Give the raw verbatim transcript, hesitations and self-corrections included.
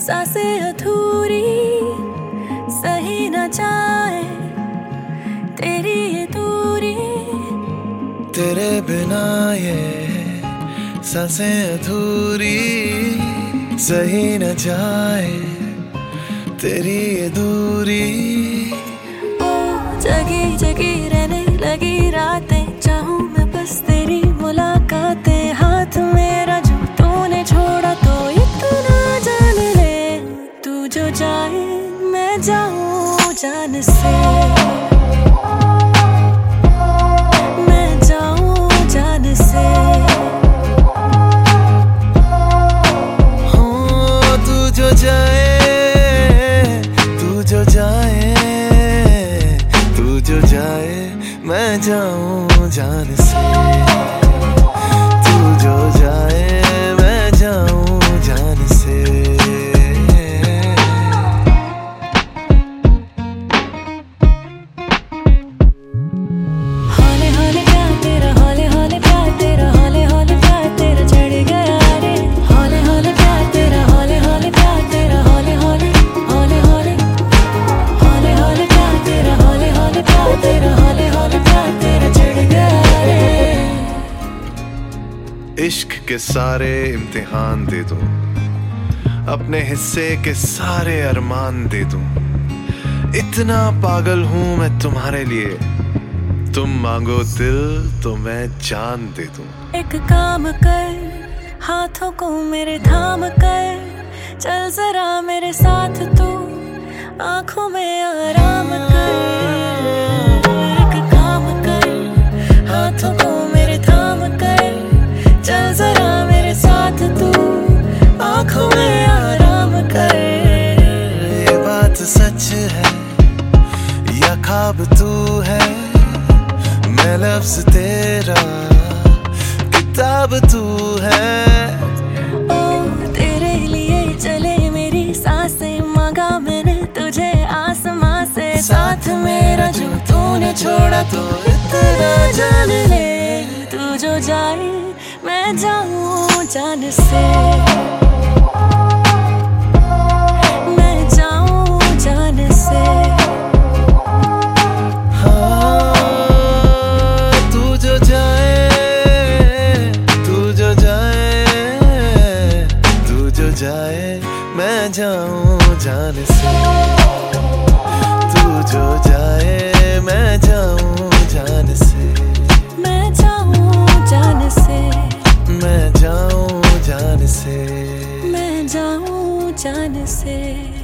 सांसें अधूरी सही न जाए तेरी ये दूरी। तेरे बिना ये सांसें अधूरी सही न जाए तेरी ये दूरी। ओ जगी जगी रहने लगी रातें, चाहूं मैं बस तेरी मुलाकातें। हाथ मेरा जो तूने छोड़ा तो इतना जान ले, तू जो जाए मैं जाऊं जान से, मैं जाऊं जान से। हाँ तू जो जाए, तू जो जाए, तू जो जाए मैं जाऊं जान से। तू जो जाए मैं जाऊं जान से। हौले हौले प्यार तेरा, हौले हौले प्यार तेरा, हौले हौले प्यार तेरा चढ़ गया रे। हौले हौले प्यार तेरा, हौले हौले प्यार तेरा, हौले हौले हौले हौले हौले हौले प्यार तेरा, हौले हौले प्यार तेरा, हौले हौले प्यार तेरा चढ़ गया रे। इश्क के सारे इम्तिहान दे दूं, अपने हिस्से के सारे अरमान दे दूं। इतना पागल हूं मैं तुम्हारे लिए, तुम मांगो दिल तो मैं जान दे दूं। एक काम कर, हाथों को मेरे थाम कर, चल जरा मेरे साथ तू, आंखों में आराम कर। एक काम कर, हाथों को मेरे थाम कर, चल जरा मेरे साथ तू, आंखों में आराम कर। ये बात सच है या ख्वाब तू है, मैं लफ्ज़ तेरा किताब तू है। ओ तेरे लिए चले मेरी सांसें, मांगा मैंने तुझे आसमां से। साथ मेरा जो तूने छोड़ा तो इतना जान ले, तू जो जाए मैं जाऊं जान से, मैं जाऊं जान से। हाँ तू जो जाए, तू जो जाए, तू जो जाए मैं जाऊं जान से। तू जो जाए मैं जाऊं जान से, मैं जाऊं जान से, मैं जाऊं जान से, मैं जाऊं जान से।